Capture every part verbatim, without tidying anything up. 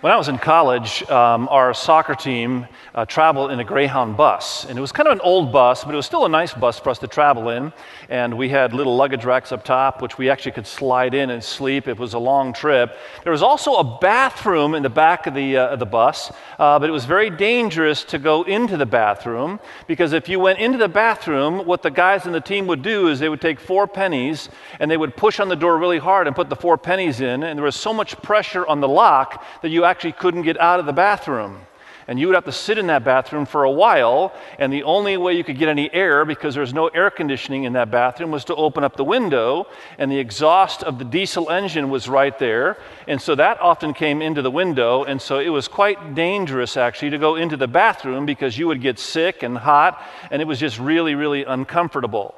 When I was in college, um, our soccer team uh, traveled in a Greyhound bus. And it was kind of an old bus, but it was still a nice bus for us to travel in. And we had little luggage racks up top, which we actually could slide in and sleep. It was a long trip. There was also a bathroom in the back of the, uh, of the bus, uh, but it was very dangerous to go into the bathroom, because if you went into the bathroom, what the guys in the team would do is they would take four pennies and they would push on the door really hard and put the four pennies in. And there was so much pressure on the lock that you actually couldn't get out of the bathroom. And you would have to sit in that bathroom for a while, and the only way you could get any air, because there's no air conditioning in that bathroom, was to open up the window, and the exhaust of the diesel engine was right there, and so that often came into the window, and so it was quite dangerous actually to go into the bathroom, because you would get sick and hot, and it was just really, really uncomfortable.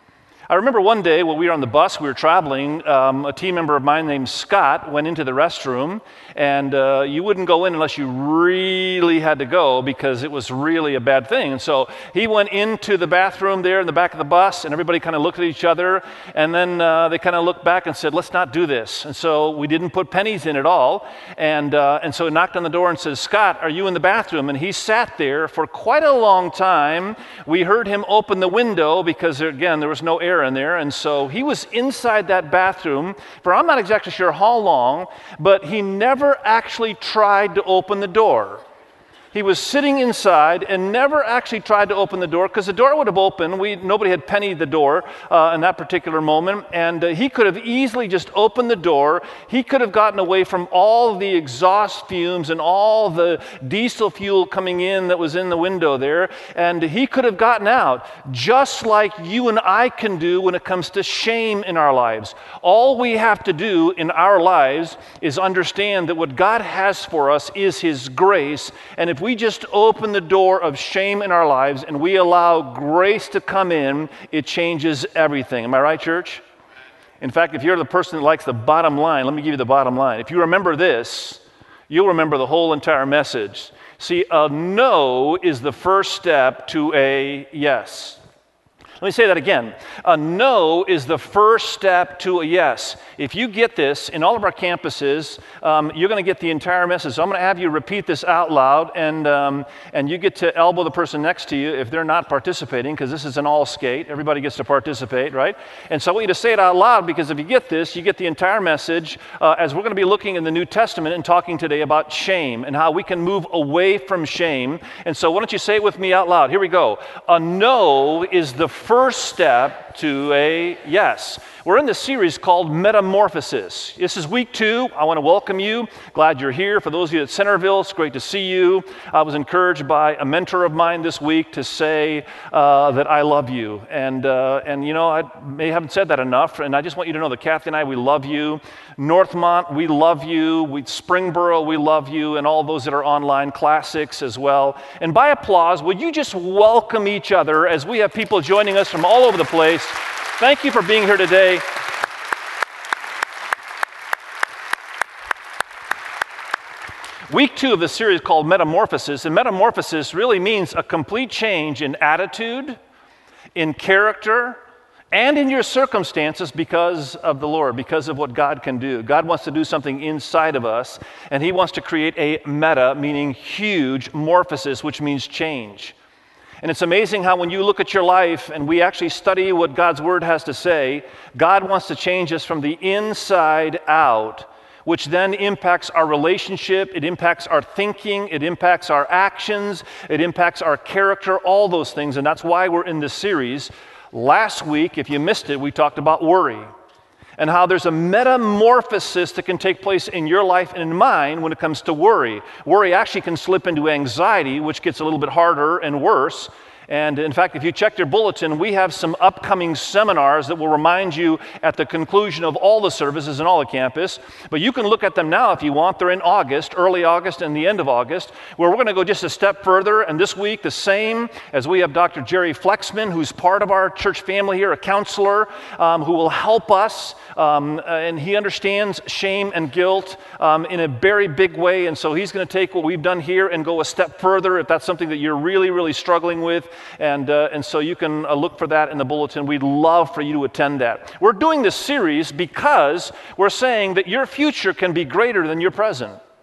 I remember one day when we were on the bus, we were traveling, um, a team member of mine named Scott went into the restroom, and uh, you wouldn't go in unless you really had to go, because it was really a bad thing. And so he went into the bathroom there in the back of the bus, and everybody kind of looked at each other, and then uh, they kind of looked back and said, let's not do this. And so we didn't put pennies in at all, and, uh, and so he knocked on the door and said, Scott, are you in the bathroom? And he sat there for quite a long time. We heard him open the window, because again, there was no air in there, and so he was inside that bathroom for I'm not exactly sure how long, but he never actually tried to open the door. He was sitting inside and never actually tried to open the door, because the door would have opened. We, nobody had pennied the door uh, in that particular moment, and uh, he could have easily just opened the door. He could have gotten away from all the exhaust fumes and all the diesel fuel coming in that was in the window there, and he could have gotten out, just like you and I can do when it comes to shame in our lives. All we have to do in our lives is understand that what God has for us is His grace, and if If we just open the door of shame in our lives and we allow grace to come in, it changes everything. Am I right, church? In fact, if you're the person that likes the bottom line, let me give you the bottom line. If you remember this, you'll remember the whole entire message. See, a no is the first step to a yes. Let me say that again. A no is the first step to a yes. If you get this in all of our campuses, um, you're going to get the entire message. So I'm going to have you repeat this out loud, and um, and you get to elbow the person next to you if they're not participating, because this is an all skate. Everybody gets to participate, right? And so I want you to say it out loud, because if you get this, you get the entire message, uh, as we're going to be looking in the New Testament and talking today about shame and how we can move away from shame. And so why don't you say it with me out loud? Here we go. A no is the first step to a yes. We're in this series called Metamorphosis. This is week two. I want to welcome you. Glad you're here. For those of you at Centerville, it's great to see you. I was encouraged by a mentor of mine this week to say uh, that I love you. And, uh, and you know, I may haven't said that enough, and I just want you to know that Kathy and I, we love you. Northmont, we love you. We, Springboro, we love you, and all those that are online, Classics as well. And by applause, would you just welcome each other as we have people joining us from all over the place. Thank you for being here today. Week two of the series called Metamorphosis, and metamorphosis really means a complete change in attitude, in character, and in your circumstances because of the Lord, because of what God can do. God wants to do something inside of us, and He wants to create a meta, meaning huge, morphosis, which means change. And it's amazing how when you look at your life and we actually study what God's Word has to say, God wants to change us from the inside out, which then impacts our relationship, it impacts our thinking, it impacts our actions, it impacts our character, all those things. And that's why we're in this series. Last week, if you missed it, we talked about worry, and how there's a metamorphosis that can take place in your life and in mine when it comes to worry. Worry actually can slip into anxiety, which gets a little bit harder and worse. And in fact, if you check your bulletin, we have some upcoming seminars that will remind you at the conclusion of all the services in all the campus. But you can look at them now if you want. They're in August, early August and the end of August, where we're going to go just a step further. And this week, the same as we have Doctor Jerry Flexman, who's part of our church family here, a counselor um, who will help us. Um, and he understands shame and guilt um, in a very big way. And so he's going to take what we've done here and go a step further if that's something that you're really, really struggling with. And, uh, and so you can uh, look for that in the bulletin. We'd love for you to attend that. We're doing this series because we're saying that your future can be greater than your present.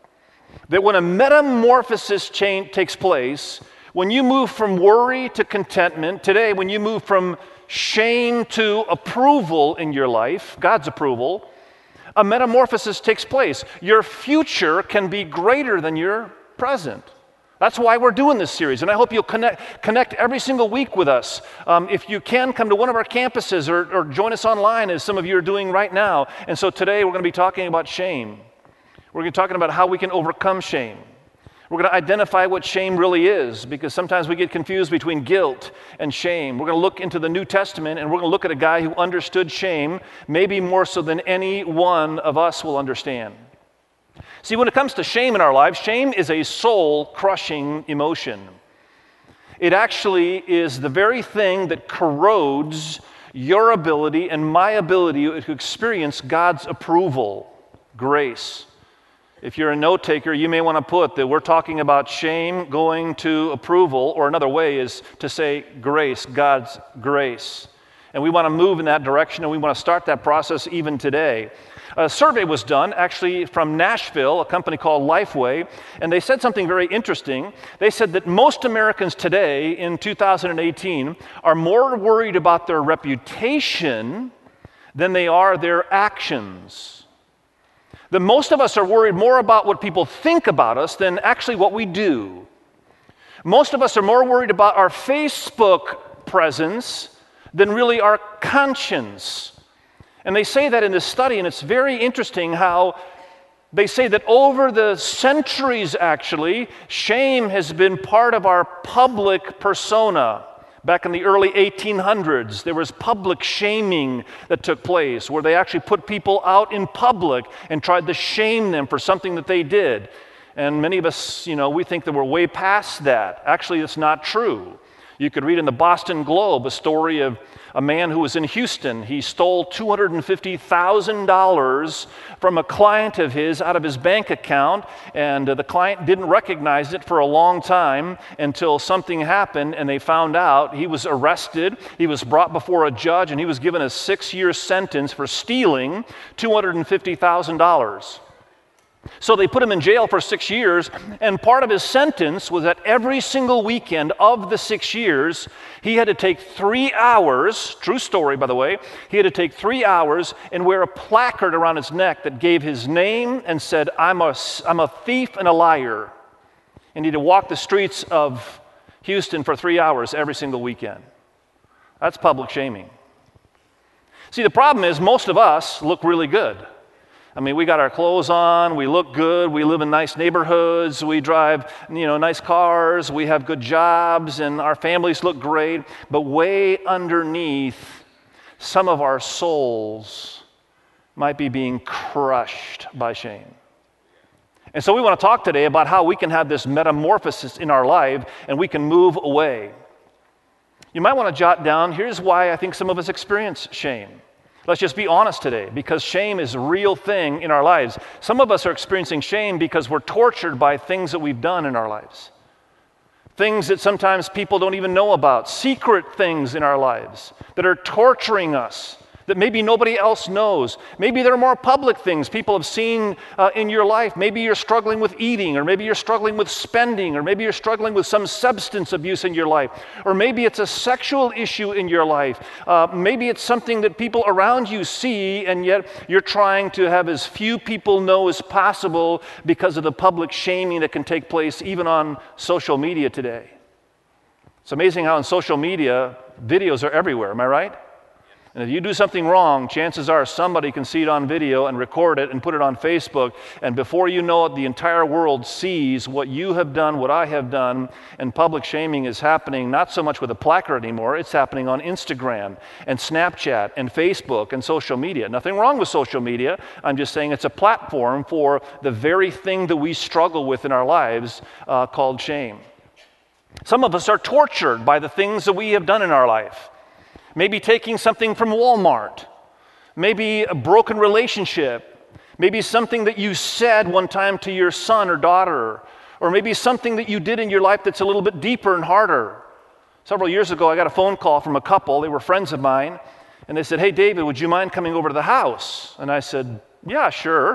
that when a metamorphosis change takes place, when you move from worry to contentment, today when you move from shame to approval in your life, God's approval, a metamorphosis takes place. Your future can be greater than your present. That's why we're doing this series, and I hope you'll connect, connect every single week with us. Um, if you can, come to one of our campuses or, or join us online, as some of you are doing right now. And so today we're going to be talking about shame. We're going to be talking about how we can overcome shame. We're going to identify what shame really is, because sometimes we get confused between guilt and shame. We're going to look into the New Testament, and we're going to look at a guy who understood shame, maybe more so than any one of us will understand. See, when it comes to shame in our lives, shame is a soul-crushing emotion. It actually is the very thing that corrodes your ability and my ability to experience God's approval, grace. If you're a note taker, you may want to put that we're talking about shame going to approval, or another way is to say grace, God's grace. And we want to move in that direction, and we want to start that process even today. A survey was done, actually from Nashville, a company called Lifeway, and they said something very interesting. They said that most Americans today, in two thousand eighteen, are more worried about their reputation than they are their actions. That most of us are worried more about what people think about us than actually what we do. Most of us are more worried about our Facebook presence than really our conscience. And they say that in this study, and it's very interesting how they say that over the centuries, actually, shame has been part of our public persona. Back in the early eighteen hundreds, there was public shaming that took place, where they actually put people out in public and tried to shame them for something that they did. And many of us, you know, we think that we're way past that. Actually, it's not true. You could read in the Boston Globe a story of a man who was in Houston. He stole two hundred fifty thousand dollars from a client of his out of his bank account, and uh, the client didn't recognize it for a long time until something happened and they found out. He was arrested, he was brought before a judge, and he was given a six-year sentence for stealing two hundred fifty thousand dollars. So they put him in jail for six years, and part of his sentence was that every single weekend of the six years, he had to take three hours, true story by the way, he had to take three hours and wear a placard around his neck that gave his name and said, I'm a, I'm a thief and a liar. And he had to walk the streets of Houston for three hours every single weekend. That's public shaming. See, the problem is most of us look really good. I mean, we got our clothes on, we look good, we live in nice neighborhoods, we drive, you know, nice cars, we have good jobs, and our families look great. But way underneath, some of our souls might be being crushed by shame. And so we want to talk today about how we can have this metamorphosis in our life and we can move away. You might want to jot down, here's why I think some of us experience shame. Let's just be honest today, because shame is a real thing in our lives. Some of us are experiencing shame because we're tortured by things that we've done in our lives. Things that sometimes people don't even know about, secret things in our lives that are torturing us, that maybe nobody else knows. Maybe there are more public things people have seen uh, in your life. Maybe you're struggling with eating, or maybe you're struggling with spending, or maybe you're struggling with some substance abuse in your life, or maybe it's a sexual issue in your life. Uh, maybe it's something that people around you see, and yet you're trying to have as few people know as possible because of the public shaming that can take place even on social media today. It's amazing how on social media, videos are everywhere, am I right? And if you do something wrong, chances are somebody can see it on video and record it and put it on Facebook. And before you know it, the entire world sees what you have done, what I have done. And public shaming is happening not so much with a placard anymore. It's happening on Instagram and Snapchat and Facebook and social media. Nothing wrong with social media. I'm just saying it's a platform for the very thing that we struggle with in our lives uh, called shame. Some of us are tortured by the things that we have done in our life. Maybe taking something from Walmart, maybe a broken relationship, maybe something that you said one time to your son or daughter, or maybe something that you did in your life that's a little bit deeper and harder. Several years ago, I got a phone call from a couple. They were friends of mine, and they said, "Hey, David, would you mind coming over to the house?" And I said, "Yeah, sure."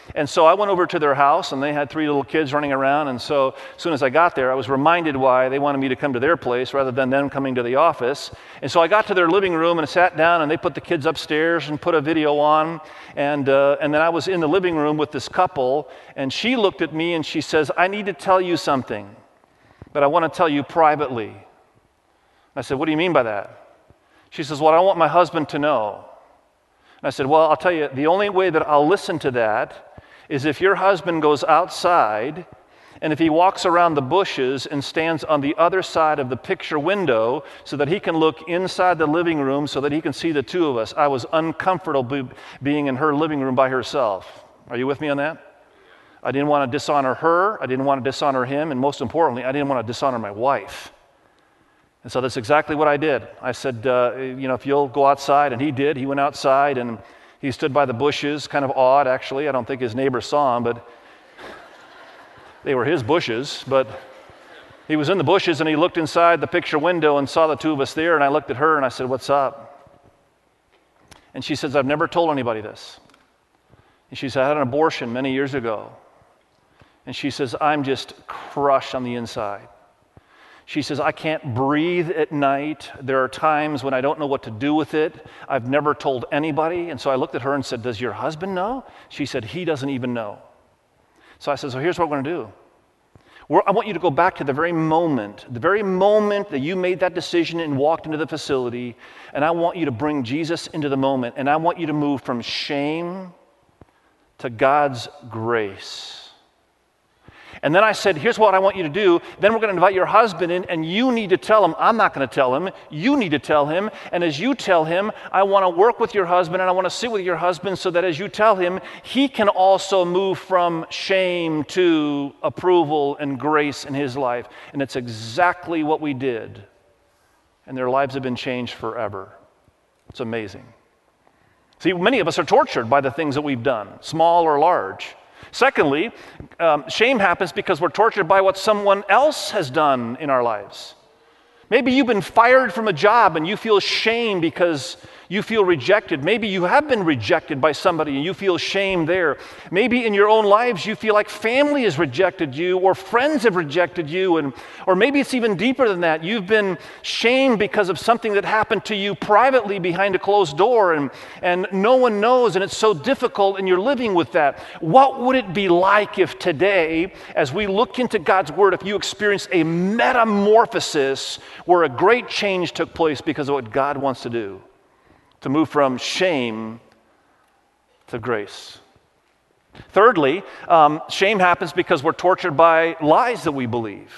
And so I went over to their house, and they had three little kids running around. And so as soon as I got there, I was reminded why they wanted me to come to their place rather than them coming to the office. And so I got to their living room and sat down, and they put the kids upstairs and put a video on. And, uh, and then I was in the living room with this couple, and she looked at me and she says, "I need to tell you something, but I want to tell you privately." I said, "What do you mean by that?" She says, "Well, I want my husband to know." And I said, "Well, I'll tell you, the only way that I'll listen to that is if your husband goes outside and if he walks around the bushes and stands on the other side of the picture window so that he can look inside the living room so that he can see the two of us." I was uncomfortable being in her living room by herself. Are you with me on that? I didn't want to dishonor her. I didn't want to dishonor him. And most importantly, I didn't want to dishonor my wife. And so that's exactly what I did. I said, uh, you know, if you'll go outside. And he did. He went outside and he stood by the bushes, kind of odd, actually. I don't think his neighbors saw him, but they were his bushes. But he was in the bushes, and he looked inside the picture window and saw the two of us there, and I looked at her, and I said, "What's up?" And she says, "I've never told anybody this." And she said, "I had an abortion many years ago." And she says, "I'm just crushed on the inside." She says, "I can't breathe at night. There are times when I don't know what to do with it. I've never told anybody." And so I looked at her and said, "Does your husband know?" She said, "He doesn't even know." So I said, "So here's what we're going to do. We're, I want you to go back to the very moment, the very moment that you made that decision and walked into the facility, and I want you to bring Jesus into the moment, and I want you to move from shame to God's grace." And then I said, "Here's what I want you to do. Then we're going to invite your husband in, and you need to tell him. I'm not going to tell him. You need to tell him. And as you tell him, I want to work with your husband, and I want to sit with your husband so that as you tell him, he can also move from shame to approval and grace in his life." And it's exactly what we did. And their lives have been changed forever. It's amazing. See, many of us are tortured by the things that we've done, small or large. Secondly, um, shame happens because we're tortured by what someone else has done in our lives. Maybe you've been fired from a job and you feel shame because you feel rejected. Maybe you have been rejected by somebody and you feel shame there. Maybe in your own lives you feel like family has rejected you or friends have rejected you. And, or maybe it's even deeper than that. You've been shamed because of something that happened to you privately behind a closed door and, and no one knows and it's so difficult and you're living with that. What would it be like if today, as we look into God's Word, if you experienced a metamorphosis where a great change took place because of what God wants to do? To move from shame to grace. Thirdly, um, shame happens because we're tortured by lies that we believe.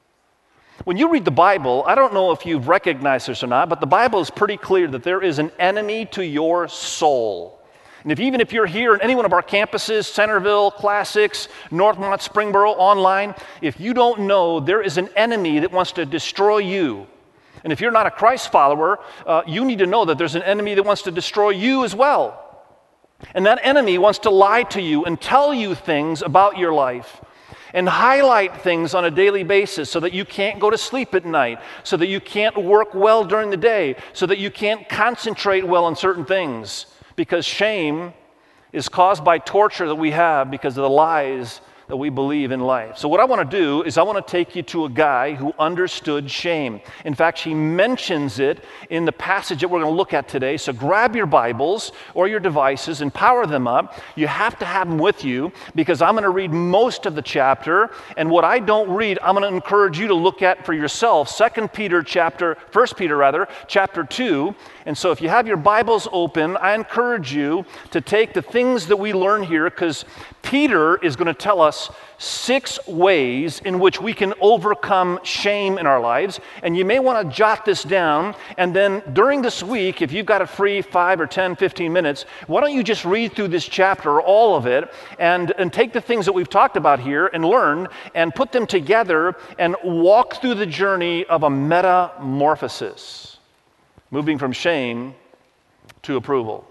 When you read the Bible, I don't know if you've recognized this or not, but the Bible is pretty clear that there is an enemy to your soul. And if even if you're here in any one of our campuses, Centerville, Classics, Northmont, Springboro, online, if you don't know, there is an enemy that wants to destroy you. And if you're not a Christ follower, uh, you need to know that there's an enemy that wants to destroy you as well. And that enemy wants to lie to you and tell you things about your life and highlight things on a daily basis so that you can't go to sleep at night, so that you can't work well during the day, so that you can't concentrate well on certain things. Because shame is caused by torture that we have because of the lies that we believe in life. So what I want to do is I want to take you to a guy who understood shame. In fact, he mentions it in the passage that we're going to look at today. So grab your Bibles or your devices and power them up. You have to have them with you because I'm going to read most of the chapter, and what I don't read, I'm going to encourage you to look at for yourself. Second Peter chapter, First Peter rather, chapter two. And so if you have your Bibles open, I encourage you to take the things that we learn here because Peter is going to tell us six ways in which we can overcome shame in our lives. And you may want to jot this down. And then during this week, if you've got a free five or ten, fifteen minutes, why don't you just read through this chapter, all of it, and, and take the things that we've talked about here and learn and put them together and walk through the journey of a metamorphosis, moving from shame to approval.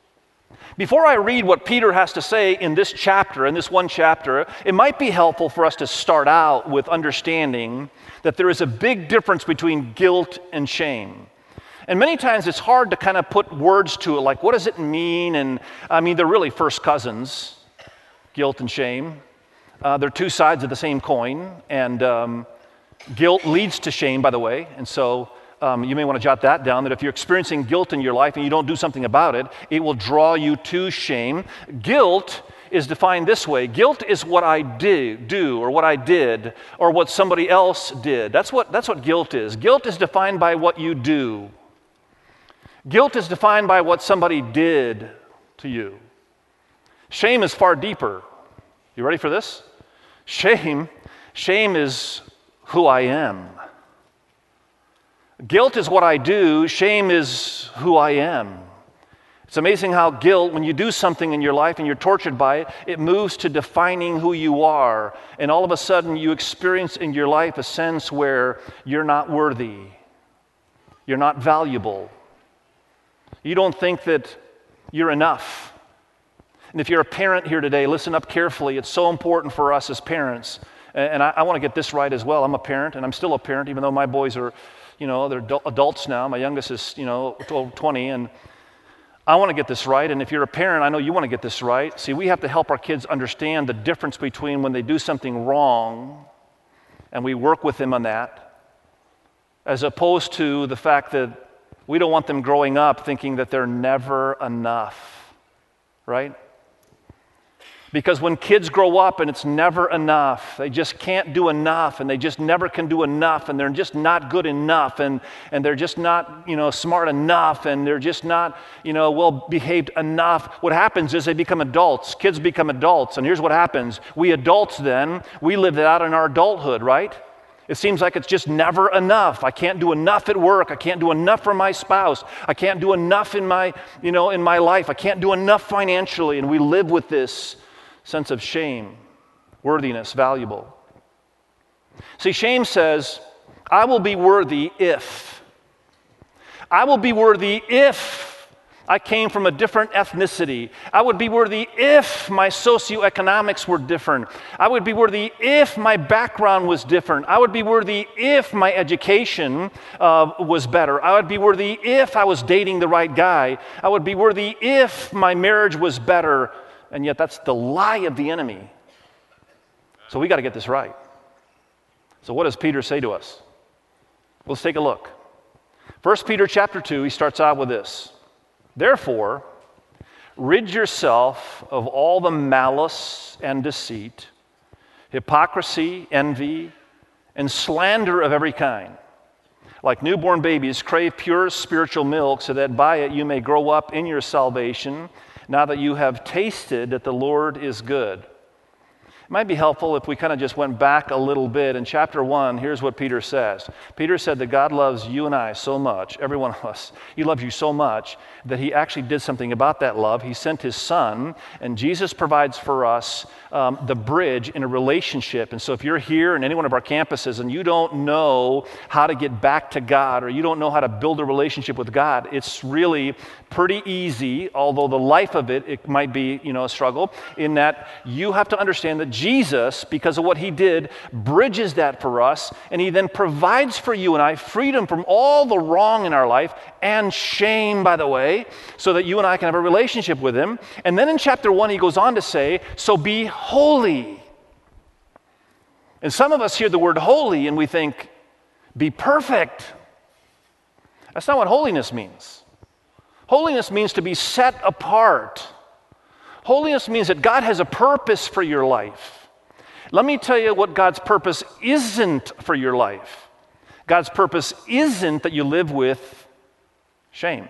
Before I read what Peter has to say in this chapter, in this one chapter, it might be helpful for us to start out with understanding that there is a big difference between guilt and shame. And many times it's hard to kind of put words to it, like what does it mean? And I mean, they're really first cousins. guilt and shame. Uh, they're two sides of the same coin, and um, guilt leads to shame, by the way, and so um, you may want to jot that down, that if you're experiencing guilt in your life and you don't do something about it, it will draw you to shame. Guilt is defined this way. Guilt is what I did, do, or what I did, or what somebody else did. That's what, that's what guilt is. Guilt is defined by what you do. Guilt is defined by what somebody did to you. Shame is far deeper. You ready for this? Shame, shame is who I am. Guilt is what I do. Shame is who I am. It's amazing how guilt, when you do something in your life and you're tortured by it, it moves to defining who you are. And all of a sudden you experience in your life a sense where you're not worthy. You're not valuable. You don't think that you're enough. And if you're a parent here today, listen up carefully. It's so important for us as parents. And I, I want to get this right as well. I'm a parent, and I'm still a parent, even though my boys are, you know, they're adults now. My youngest is, you know, twenty, and I want to get this right. And if you're a parent, I know you want to get this right. See, we have to help our kids understand the difference between when they do something wrong, and we work with them on that, as opposed to the fact that we don't want them growing up thinking that they're never enough, right? Because when kids grow up and it's never enough, they just can't do enough, and they just never can do enough, and they're just not good enough, and, and they're just not, you know, smart enough, and they're just not, you know, well-behaved enough. What happens is they become adults. Kids become adults, and here's what happens. We adults then, we live that out in our adulthood, right? It seems like it's just never enough. I can't do enough at work. I can't do enough for my spouse. I can't do enough in my, you know, in my life. I can't do enough financially, and we live with this sense of shame, worthiness, valuable. See, shame says, I will be worthy if. I will be worthy if I came from a different ethnicity. I would be worthy if my socioeconomics were different. I would be worthy if my background was different. I would be worthy if my education uh, was better. I would be worthy if I was dating the right guy. I would be worthy if my marriage was better. And yet that's the lie of the enemy. So we got to get this right. So what does Peter say to us? Let's take a look. First Peter chapter two, he starts out with this. Therefore, rid yourself of all the malice and deceit, hypocrisy, envy, and slander of every kind. Like newborn babies, crave pure spiritual milk so that by it you may grow up in your salvation, now that you have tasted that the Lord is good. It might be helpful if we kind of just went back a little bit. In chapter one, here's what Peter says. Peter said that God loves you and I so much, every one of us. He loves you so much that he actually did something about that love. He sent his son, and Jesus provides for us um, the bridge in a relationship. And so if you're here in any one of our campuses and you don't know how to get back to God, or you don't know how to build a relationship with God, it's really pretty easy, although the life of it, it might be, you know, a struggle, in that you have to understand that Jesus, because of what he did, bridges that for us, and he then provides for you and I freedom from all the wrong in our life and shame, by the way, so that you and I can have a relationship with him. And then in chapter one, he goes on to say, so be holy. And some of us hear the word holy and we think, be perfect. That's not what holiness means. Holiness means to be set apart. Holiness means that God has a purpose for your life. Let me tell you what God's purpose isn't for your life. God's purpose isn't that you live with shame.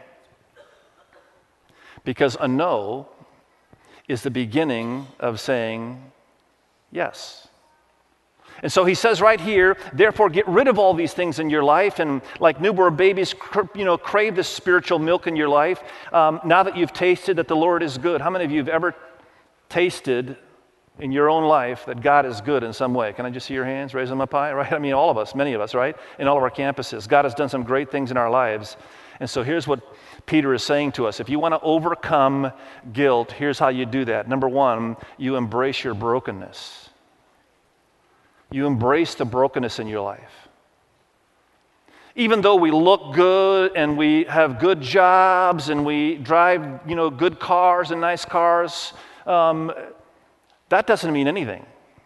Because a no is the beginning of saying yes. And so he says right here, therefore get rid of all these things in your life, and like newborn babies, you know, crave the spiritual milk in your life. Um, now that you've tasted that the Lord is good. How many of you have ever tasted in your own life that God is good in some way? Can I just see your hands? Raise them up high, right? I mean, all of us, many of us, right? In all of our campuses. God has done some great things in our lives. And so here's what Peter is saying to us. If you want to overcome guilt, here's how you do that. Number one, you embrace your brokenness. You embrace the brokenness in your life. Even though we look good and we have good jobs and we drive, you know, good cars and nice cars, um, that doesn't mean anything.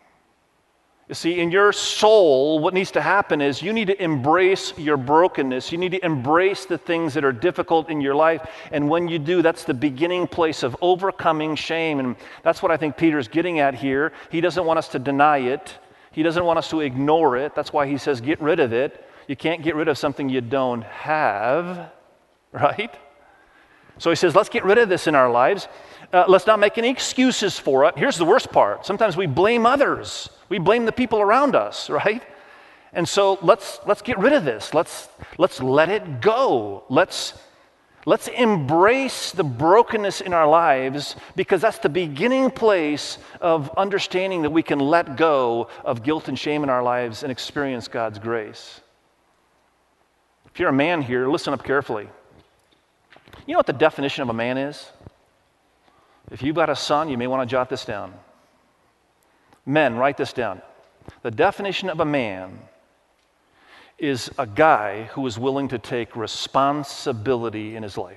You see, in your soul, what needs to happen is you need to embrace your brokenness. You need to embrace the things that are difficult in your life. And when you do, that's the beginning place of overcoming shame. And that's what I think Peter's getting at here. He doesn't want us to deny it. He doesn't want us to ignore it. That's why he says, get rid of it. You can't get rid of something you don't have, right? So he says, let's get rid of this in our lives. Uh, let's not make any excuses for it. Here's the worst part. Sometimes we blame others. We blame the people around us, right? And so let's let's get rid of this. Let's let's let it go. Let's let's embrace the brokenness in our lives, because that's the beginning place of understanding that we can let go of guilt and shame in our lives and experience God's grace. If you're a man here, listen up carefully. You know what the definition of a man is? If you've got a son, you may want to jot this down. Men, write this down. The definition of a man is a guy who is willing to take responsibility in his life.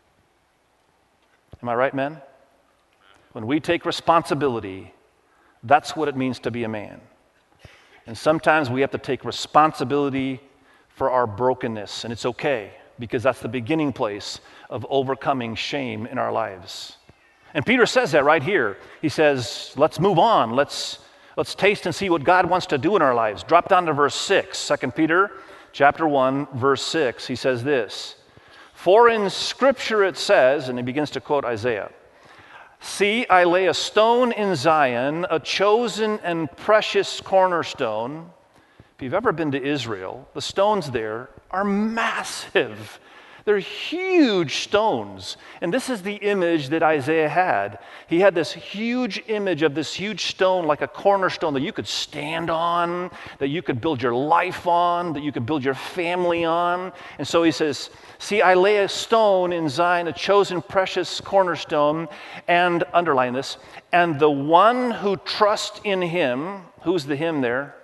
Am I right, men? When we take responsibility, that's what it means to be a man. And sometimes we have to take responsibility for our brokenness, and it's okay, because that's the beginning place of overcoming shame in our lives. And Peter says that right here. He says, let's move on. Let's, let's taste and see what God wants to do in our lives. Drop down to verse six. Second Peter chapter one, verse six. He says this, for in Scripture it says, and he begins to quote Isaiah, see, I lay a stone in Zion, a chosen and precious cornerstone. If you've ever been to Israel, the stones there are massive. They're huge stones. And this is the image that Isaiah had. He had this huge image of this huge stone, like a cornerstone that you could stand on, that you could build your life on, that you could build your family on. And so he says, see, I lay a stone in Zion, a chosen, precious cornerstone, and, underline this, and the one who trusts in him, who's the him there?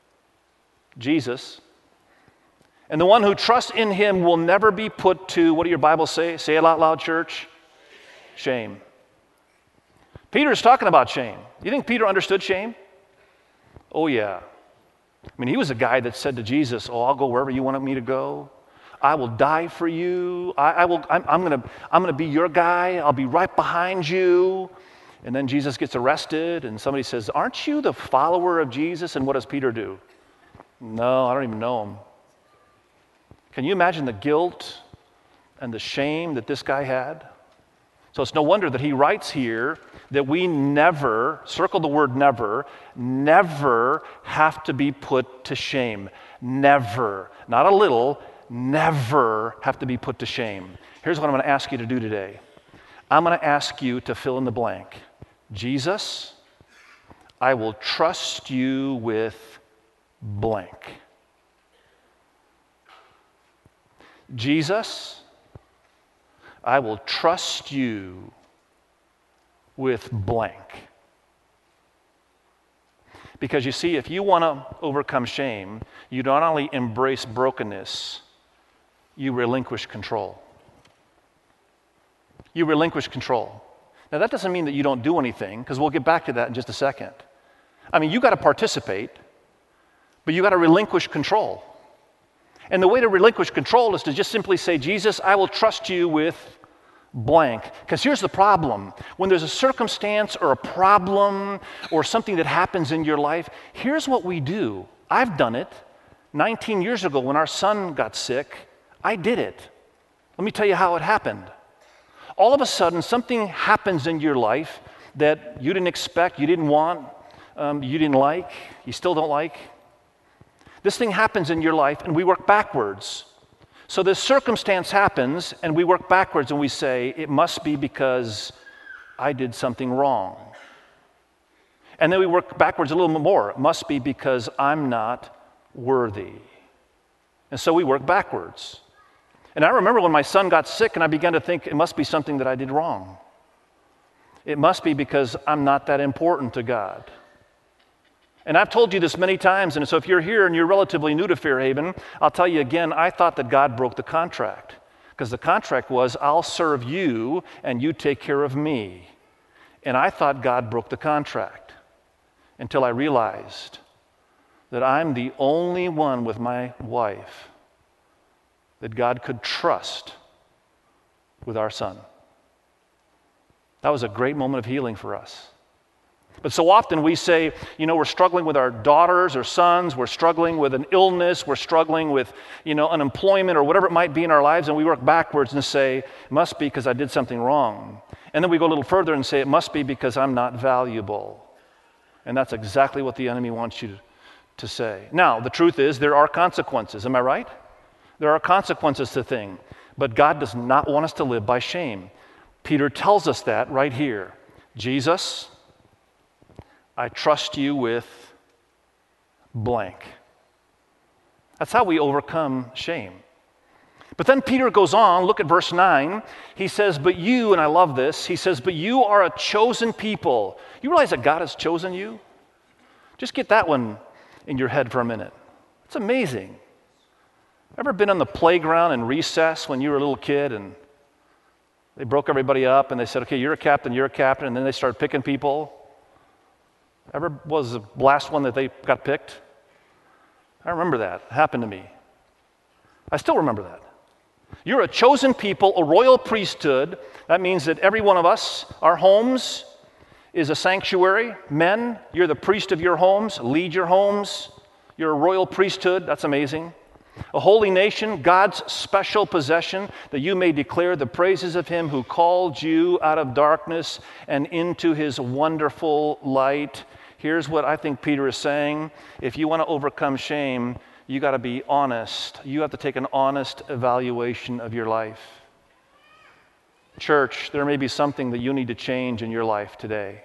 Jesus. And the one who trusts in him will never be put to, what do your Bibles say? Say it out loud, church. Shame. Peter's talking about shame. You think Peter understood shame? Oh, yeah. I mean, he was a guy that said to Jesus, oh, I'll go wherever you want me to go. I will die for you. I, I will, I'm, I'm going to I'm going to be your guy. I'll be right behind you. And then Jesus gets arrested, and somebody says, aren't you the follower of Jesus? And what does Peter do? No, I don't even know him. Can you imagine the guilt and the shame that this guy had? So it's no wonder that he writes here that we never, circle the word never, never have to be put to shame. Never. Not a little, never have to be put to shame. Here's what I'm going to ask you to do today. I'm going to ask you to fill in the blank. Jesus, I will trust you with blank. Jesus, I will trust you with blank. Because you see, if you want to overcome shame, you not only embrace brokenness, you relinquish control. You relinquish control. Now, that doesn't mean that you don't do anything, because we'll get back to that in just a second. I mean, you got to participate, but you got to relinquish control. And the way to relinquish control is to just simply say, Jesus, I will trust you with blank. Because here's the problem. When there's a circumstance or a problem or something that happens in your life, here's what we do. I've done it. nineteen years ago when our son got sick, I did it. Let me tell you how it happened. All of a sudden, something happens in your life that you didn't expect, you didn't want, um, you didn't like, you still don't like. This thing happens in your life, and we work backwards. So this circumstance happens, and we work backwards, and we say, it must be because I did something wrong. And then we work backwards a little bit more. It must be because I'm not worthy. And so we work backwards. And I remember when my son got sick, and I began to think, it must be something that I did wrong. It must be because I'm not that important to God. And I've told you this many times, and so if you're here and you're relatively new to Fairhaven, I'll tell you again, I thought that God broke the contract. Because the contract was, I'll serve you and you take care of me. And I thought God broke the contract. until I realized that I'm the only one with my wife that God could trust with our son. That was a great moment of healing for us. But so often we say, you know, we're struggling with our daughters or sons, we're struggling with an illness, we're struggling with, you know, unemployment or whatever it might be in our lives, and we work backwards and say, it must be because I did something wrong. And then we go a little further and say, it must be because I'm not valuable. And that's exactly what the enemy wants you to, to say. Now, the truth is, there are consequences. Am I right? There are consequences to things. But God does not want us to live by shame. Peter tells us that right here. Jesus, I trust you with blank. That's how we overcome shame. But then Peter goes on, look at verse nine. He says, but you, and I love this, he says, but you are a chosen people. You realize that God has chosen you? Just get that one in your head for a minute. It's amazing. Ever been on the playground in recess when you were a little kid and they broke everybody up and they said, okay, you're a captain, you're a captain, and then they started picking people? Ever was the last one that they got picked? I remember that. It happened to me. I still remember that. You're a chosen people, a royal priesthood. That means that every one of us, our homes is a sanctuary. Men, you're the priest of your homes, lead your homes. You're a royal priesthood. That's amazing. A holy nation, God's special possession, that you may declare the praises of him who called you out of darkness and into his wonderful light. Here's what I think Peter is saying. If you want to overcome shame, you got to be honest. You have to take an honest evaluation of your life. Church, there may be something that you need to change in your life today.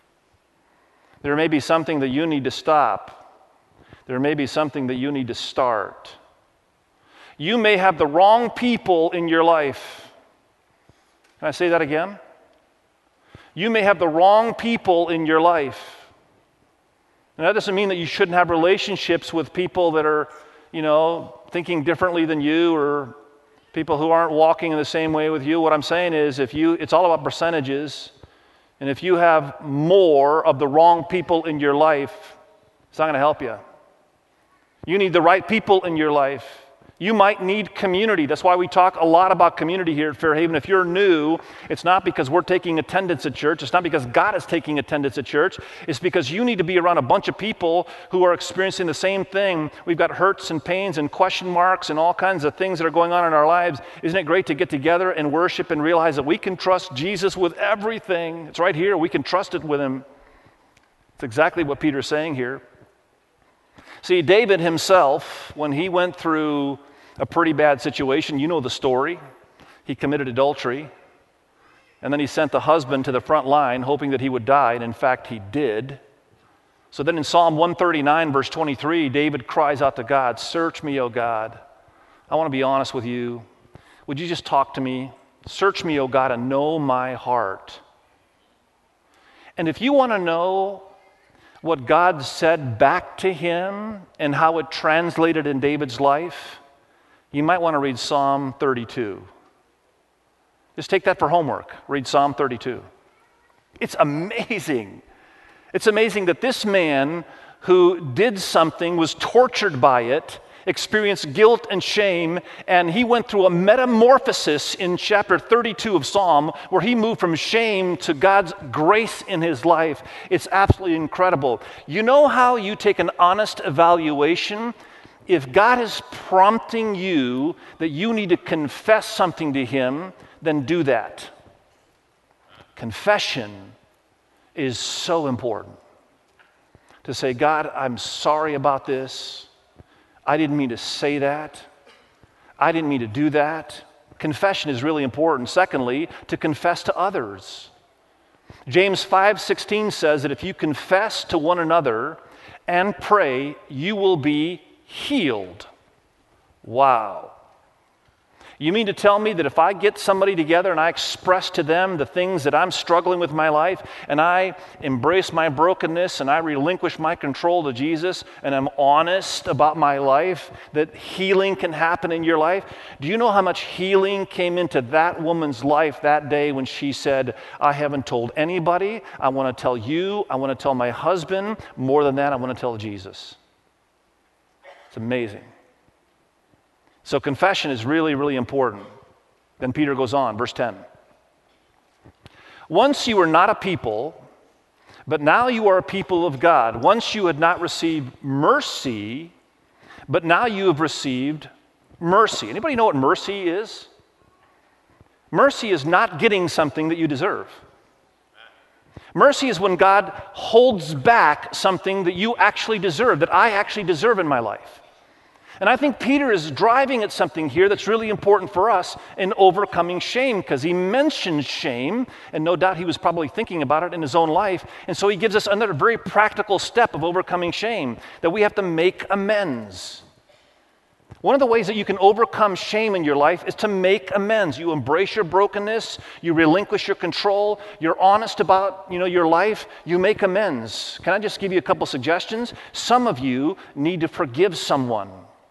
There may be something that you need to stop. There may be something that you need to start. You may have the wrong people in your life. Can I say that again? You may have the wrong people in your life. And that doesn't mean that you shouldn't have relationships with people that are, you know, thinking differently than you or people who aren't walking in the same way with you. What I'm saying is if you, it's all about percentages. And if you have more of the wrong people in your life, it's not going to help you. You need the right people in your life. You might need community. That's why we talk a lot about community here at Fairhaven. If you're new, it's not because we're taking attendance at church. It's not because God is taking attendance at church. It's because you need to be around a bunch of people who are experiencing the same thing. We've got hurts and pains and question marks and all kinds of things that are going on in our lives. Isn't it great to get together and worship and realize that we can trust Jesus with everything? It's right here. We can trust it with him. It's exactly what Peter's saying here. See, David himself, when he went through a pretty bad situation, you know the story. He committed adultery, and then he sent the husband to the front line hoping that he would die, and in fact he did. So then in Psalm one thirty-nine, verse twenty-three, David cries out to God, "Search me, O God. I want to be honest with you. Would you just talk to me? Search me, O God, and know my heart." And if you want to know what God said back to him and how it translated in David's life, you might want to read Psalm thirty-two. Just take that for homework. Read Psalm thirty-two. It's amazing. It's amazing that this man who did something, was tortured by it, experienced guilt and shame, and he went through a metamorphosis in chapter thirty-two of Psalm where he moved from shame to God's grace in his life. It's absolutely incredible. You know how you take an honest evaluation? If God is prompting you that you need to confess something to him, then do that. Confession is so important. To say, God, I'm sorry about this. I didn't mean to say that. I didn't mean to do that. Confession is really important. Secondly, to confess to others. James five sixteen says that if you confess to one another and pray, you will be healed. Wow. You mean to tell me that if I get somebody together and I express to them the things that I'm struggling with in my life, and I embrace my brokenness and I relinquish my control to Jesus, and I'm honest about my life, that healing can happen in your life? Do you know how much healing came into that woman's life that day when she said, I haven't told anybody, I want to tell you, I want to tell my husband, more than that, I want to tell Jesus. It's amazing. So confession is really, really important. Then Peter goes on, verse ten. Once you were not a people, but now you are a people of God. Once you had not received mercy, but now you have received mercy. Anybody know what mercy is? Mercy is not getting something that you deserve. Mercy is when God holds back something that you actually deserve, that I actually deserve in my life. And I think Peter is driving at something here that's really important for us in overcoming shame, because he mentions shame, and no doubt he was probably thinking about it in his own life. And so he gives us another very practical step of overcoming shame, that we have to make amends. One of the ways that you can overcome shame in your life is to make amends. You embrace your brokenness, you relinquish your control, you're honest about, you know, your life, you make amends. Can I just give you a couple suggestions? Some of you need to forgive someone.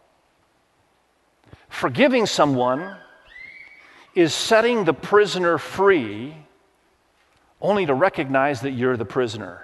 Forgiving someone is setting the prisoner free, only to recognize that you're the prisoner.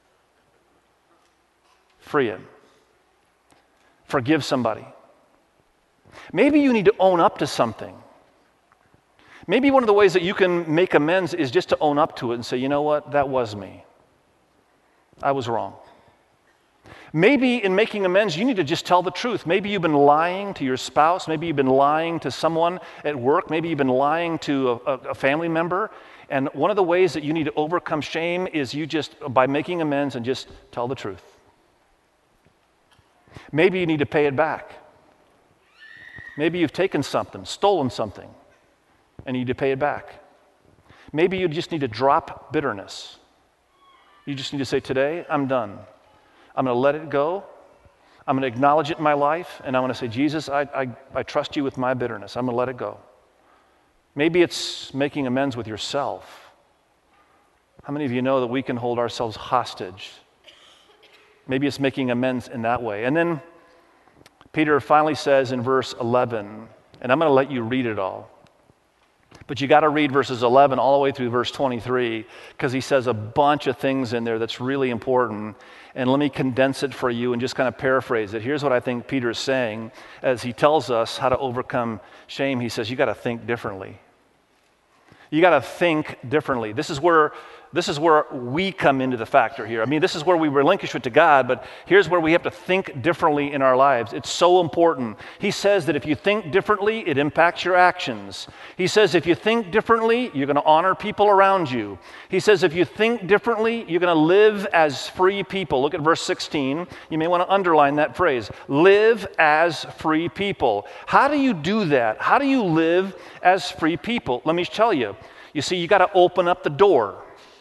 Free him. Forgive somebody. Maybe you need to own up to something. Maybe one of the ways that you can make amends is just to own up to it and say, you know what, that was me. I was wrong. Maybe in making amends, you need to just tell the truth. Maybe you've been lying to your spouse. Maybe you've been lying to someone at work. Maybe you've been lying to a, a family member. And one of the ways that you need to overcome shame is you just, by making amends, and just tell the truth. Maybe you need to pay it back. Maybe you've taken something, stolen something, and you need to pay it back. Maybe you just need to drop bitterness. You just need to say, today, I'm done. I'm going to let it go. I'm going to acknowledge it in my life, and I'm going to say, Jesus, I, I, I trust you with my bitterness. I'm going to let it go. Maybe it's making amends with yourself. How many of you know that we can hold ourselves hostage? Maybe it's making amends in that way. And then Peter finally says in verse eleven, and I'm going to let you read it all, but you got to read verses eleven all the way through verse twenty-three, because he says a bunch of things in there that's really important. And let me condense it for you and just kind of paraphrase it. Here's what I think Peter is saying as he tells us how to overcome shame. He says, you got to think differently. You got to think differently. This is where This is where we come into the factor here. I mean, this is where we relinquish it to God, but here's where we have to think differently in our lives. It's so important. He says that if you think differently, it impacts your actions. He says if you think differently, you're going to honor people around you. He says if you think differently, you're going to live as free people. Look at verse sixteen. You may want to underline that phrase. Live as free people. How do you do that? How do you live as free people? Let me tell you. You see, you got to open up the door.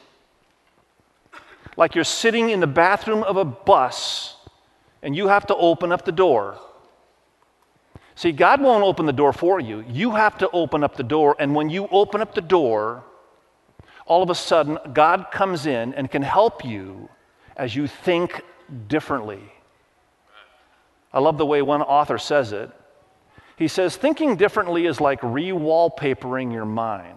Like you're sitting in the bathroom of a bus and you have to open up the door. See, God won't open the door for you. You have to open up the door, and when you open up the door, all of a sudden, God comes in and can help you as you think differently. I love the way one author says it. He says, thinking differently is like re-wallpapering your mind.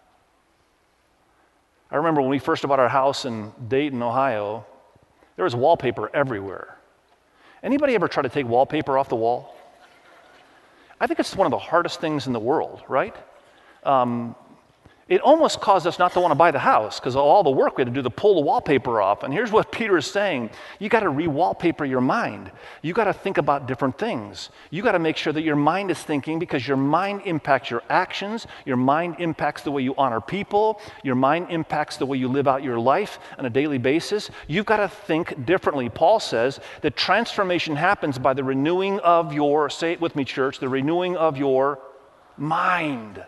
I remember when we first bought our house in Dayton, Ohio, there was wallpaper everywhere. Anybody ever try to take wallpaper off the wall? I think it's one of the hardest things in the world, right? Um, it almost caused us not to want to buy the house because of all the work we had to do to pull the wallpaper off. And here's what Peter is saying. You got to re-wallpaper your mind. You got to think about different things. You got to make sure that your mind is thinking, because your mind impacts your actions. Your mind impacts the way you honor people. Your mind impacts the way you live out your life on a daily basis. You've got to think differently. Paul says that transformation happens by the renewing of your, say it with me, church, the renewing of your mind.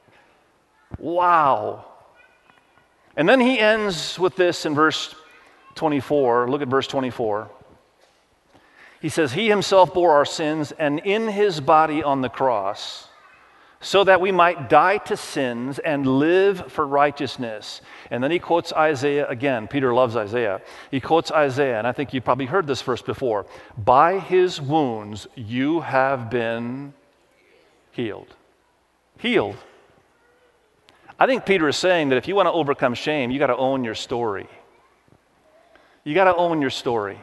Wow. And then he ends with this in verse twenty-four. Look at verse twenty-four. He says, he himself bore our sins, and in his body on the cross so that we might die to sins and live for righteousness. And then he quotes Isaiah again. Peter loves Isaiah. He quotes Isaiah, and I think you've probably heard this verse before. By his wounds you have been healed. Healed. I think Peter is saying that if you want to overcome shame, you got to own your story. You got to own your story.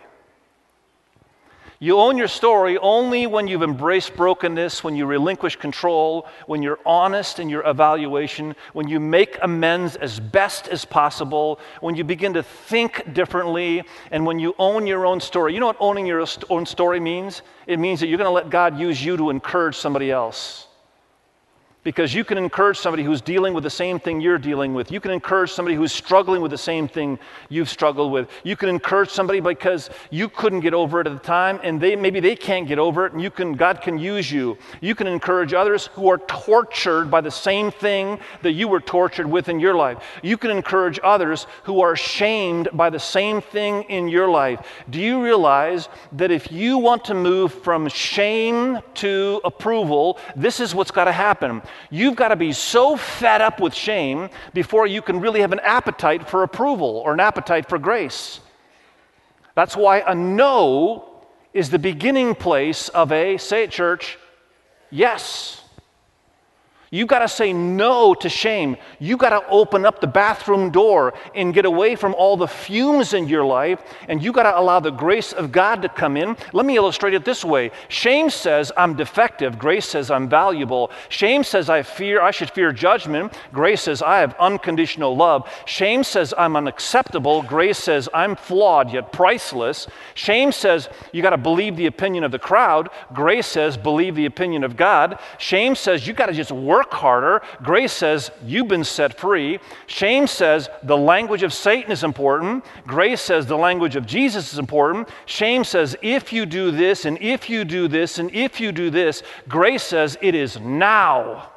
You own your story only when you've embraced brokenness, when you relinquish control, when you're honest in your evaluation, when you make amends as best as possible, when you begin to think differently, and when you own your own story. You know what owning your own story means? It means that you're going to let God use you to encourage somebody else. Because you can encourage somebody who's dealing with the same thing you're dealing with. You can encourage somebody who's struggling with the same thing you've struggled with. You can encourage somebody because you couldn't get over it at the time, and they maybe they can't get over it, and you can God can use you. You can encourage others who are tortured by the same thing that you were tortured with in your life. You can encourage others who are shamed by the same thing in your life. Do you realize that if you want to move from shame to approval, this is what's got to happen. You've got to be so fed up with shame before you can really have an appetite for approval or an appetite for grace. That's why a no is the beginning place of a, say it church, yes. You've got to say no to shame. You've got to open up the bathroom door and get away from all the fumes in your life, and you've got to allow the grace of God to come in. Let me illustrate it this way. Shame says I'm defective. Grace says I'm valuable. Shame says I fear, I should fear judgment. Grace says I have unconditional love. Shame says I'm unacceptable. Grace says I'm flawed yet priceless. Shame says you got to believe the opinion of the crowd. Grace says believe the opinion of God. Shame says you got to just work Work harder. Grace says you've been set free. Shame says the language of Satan is important. Grace says the language of Jesus is important. Shame says if you do this and if you do this and if you do this, grace says it is now.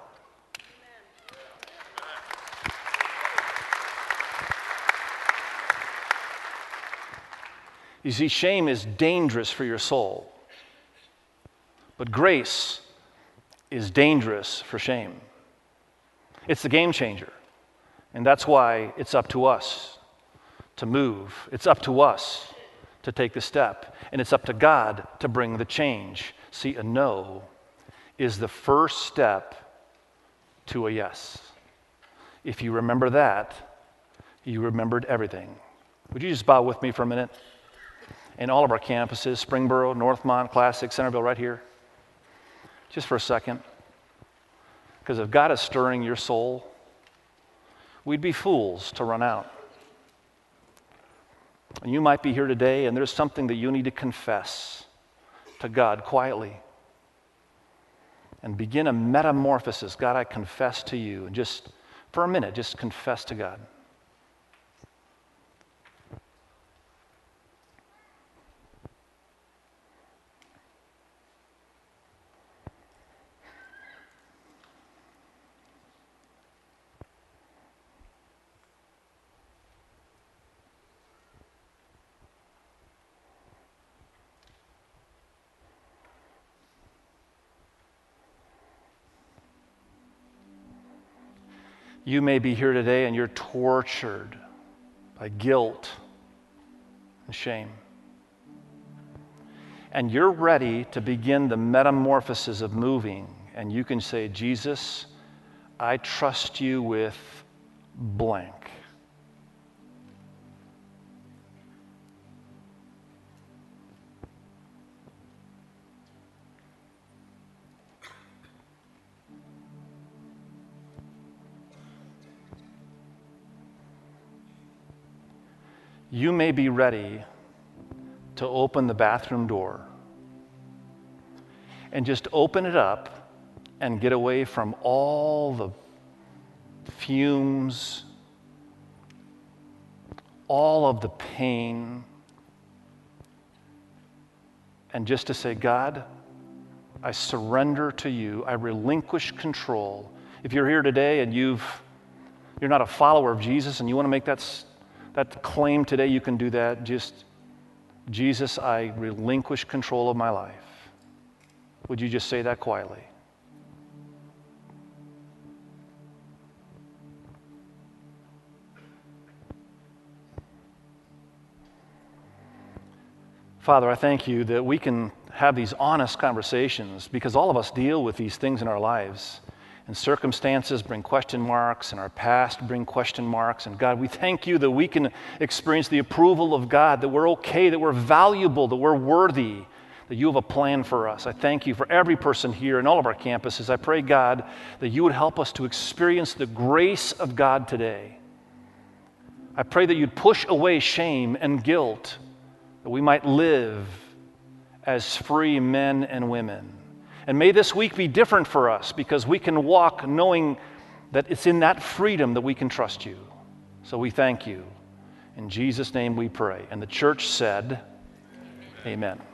You see, shame is dangerous for your soul, but grace is dangerous for shame. It's the game changer. And that's why it's up to us to move. It's up to us to take the step. And it's up to God to bring the change. See, a no is the first step to a yes. If you remember that, you remembered everything. Would you just bow with me for a minute? In all of our campuses, Springboro, Northmont, Classic, Centerville, right here. Just for a second. Because if God is stirring your soul, we'd be fools to run out. And you might be here today and there's something that you need to confess to God quietly. And begin a metamorphosis. God, I confess to you. And just for a minute, just confess to God. You may be here today and you're tortured by guilt and shame. And you're ready to begin the metamorphosis of moving. And you can say, Jesus, I trust you with blank. You may be ready to open the bathroom door and just open it up and get away from all the fumes, all of the pain, and just to say, God, I surrender to you. I relinquish control. If you're here today and you've, you're not a follower of Jesus and you want to make that That claim today, you can do that. Just, Jesus, I relinquish control of my life. Would you just say that quietly? Father, I thank you that we can have these honest conversations because all of us deal with these things in our lives. And circumstances bring question marks, and our past bring question marks. And God, we thank you that we can experience the approval of God, that we're okay, that we're valuable, that we're worthy, that you have a plan for us. I thank you for every person here in all of our campuses. I pray, God, that you would help us to experience the grace of God today. I pray that you'd push away shame and guilt, that we might live as free men and women. And may this week be different for us because we can walk knowing that it's in that freedom that we can trust you. So we thank you. In Jesus' name we pray. And the church said, amen. Amen.